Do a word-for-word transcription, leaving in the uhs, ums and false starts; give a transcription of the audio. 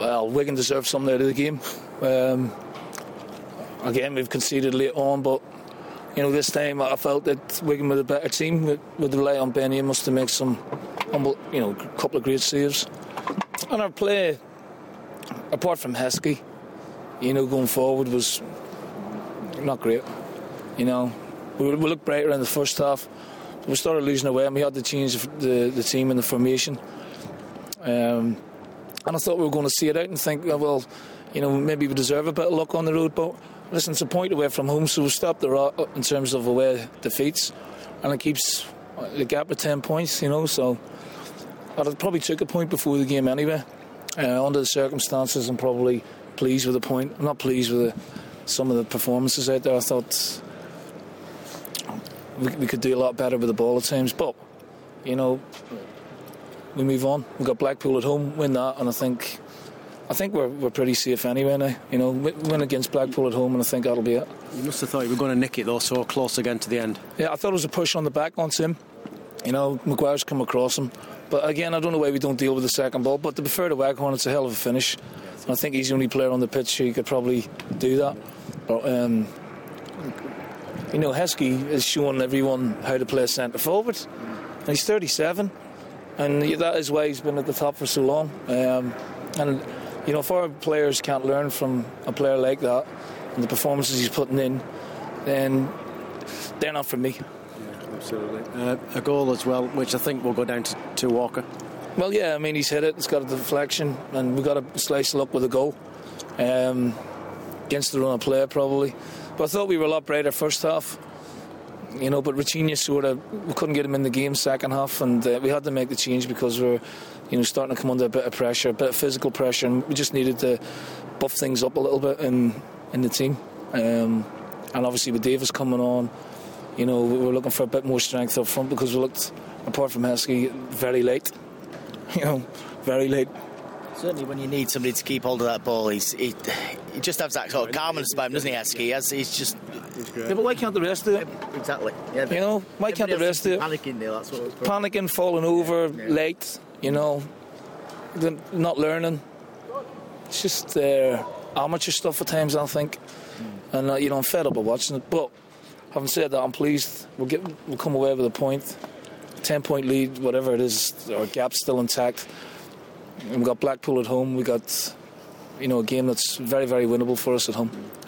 Well, Wigan deserved something out of the game. Um, again, we've conceded late on, but you know, this time I felt that Wigan were the better team. Would, would rely on Ben Amos to make some, humble, you know, a couple of great saves. And our play, apart from Heskey, you know, going forward was not great. You know, we, we looked brighter in the first half. We started losing our way, and we had to change the, the team and the formation. Um, and I thought we were going to see it out and think, well, you know, maybe we deserve a bit of luck on the road, but listen, it's a point away from home, so we stopped the rot in terms of away defeats, and it keeps the gap at ten points, you know, so I'd probably took a point before the game anyway. Uh, under the circumstances, I'm probably pleased with the point. I'm not pleased with the, some of the performances out there. I thought we, we could do a lot better with the ball at times, but, you know, we move on. We've got Blackpool at home, win that, and I think I think we're we're pretty safe anyway now. You know, win against Blackpool at home, and I think that'll be it. You must have thought you were going to nick it though, so close again to the end. Yeah, I thought it was a push on the back onto him. You know, Maguire's come across him, but again, I don't know why we don't deal with the second ball. But to be fair to Waghorn, it's a hell of a finish. I think he's the only player on the pitch who could probably do that. But um, you know, Heskey is showing everyone how to play centre forward, and he's thirty-seven. And that is why he's been at the top for so long. Um, and, you know, if our players can't learn from a player like that and the performances he's putting in, then they're not for me. Yeah, absolutely. Uh, a goal as well, which I think will go down to, to Walker. Well, yeah, I mean, he's hit it. It's got a deflection, and we've got a slice of luck with a goal. Um, against the run of play, probably. But I thought we were a lot brighter first half. You know, but Ratinha sort of, we couldn't get him in the game second half, and uh, we had to make the change because we were, you know, starting to come under a bit of pressure, a bit of physical pressure, and we just needed to buff things up a little bit in in the team. Um, and obviously with Davis coming on, you know, we were looking for a bit more strength up front because we looked, apart from Heskey, very late. You know, very late. Certainly when you need somebody to keep hold of that ball, he's, he, he just has that sort of calmness about him, doesn't he, Heskey? He has, he's just... Yeah, but why can't the rest do it? Exactly. Yeah, you know, why can't the rest do it? Panicking there, that's what it was. Panicking, falling over, yeah. Late, you know, not learning. It's just uh, amateur stuff at times, I think. Mm. And, uh, you know, I'm fed up of watching it. But having said that, I'm pleased. We'll, get, we'll come away with a point. ten-point lead, whatever it is, our gap's still intact. And we've got Blackpool at home. We got, you know, a game that's very, very winnable for us at home.